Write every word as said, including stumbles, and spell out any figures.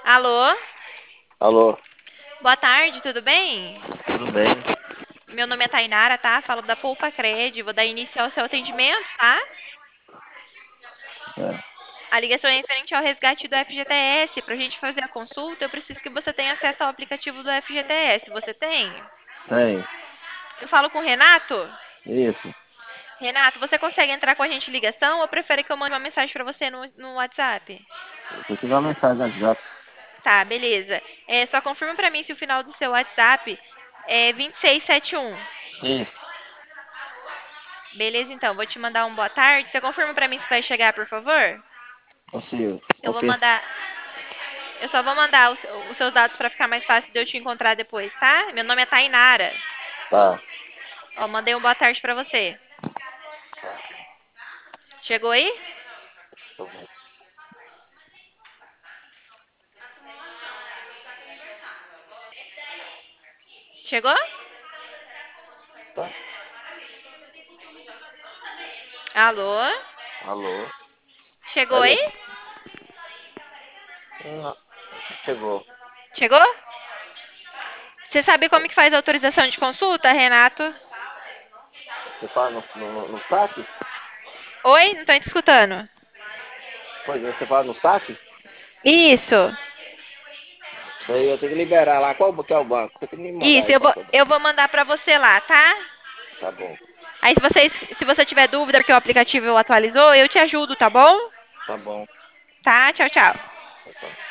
Alô? Alô, Boa tarde, tudo bem? tudo bem? Meu nome é Tainara, tá? Falo da Poupa Cred, vou dar início ao seu atendimento, tá? É, A ligação é referente ao resgate do F G T S. Para a gente fazer a consulta, eu preciso que você tenha acesso ao aplicativo do F G T S. Você tem? tem, Eu falo com o Renato? isso. Renato, você consegue entrar com a gente em ligação ou prefere que eu mande uma mensagem para você no, no WhatsApp? Eu preciso uma mensagem no WhatsApp. Tá, beleza. É, só confirma para mim se o final do seu WhatsApp é vinte e seis setenta e um. Isso, Beleza, então, vou te mandar um boa tarde. Você confirma para mim se vai chegar, por favor? consigo. Eu vou Confirma. mandar. Eu só vou mandar os, os seus dados para ficar mais fácil de eu te encontrar depois, tá? Meu nome é Tainara. Tá. Ó, mandei um boa tarde para você. Chegou aí? Chegou? Tá. Alô? Alô? Chegou aí? Peraí. Não, chegou. Chegou? Você sabe como que faz a autorização de consulta, Renato? Você fala no, no, no saque? Oi? Não tô te escutando. Pois é, você fala no saque? Isso. Isso aí eu tenho que liberar lá. Qual que é o banco? Você tem que me mandar Isso, aí eu qual vou, que é o banco. eu vou mandar para você lá, tá? Tá bom, Aí se vocês, se você tiver dúvida porque o aplicativo atualizou, eu te ajudo, tá bom? tá bom. Tá? Tchau, tchau. Tá, tá.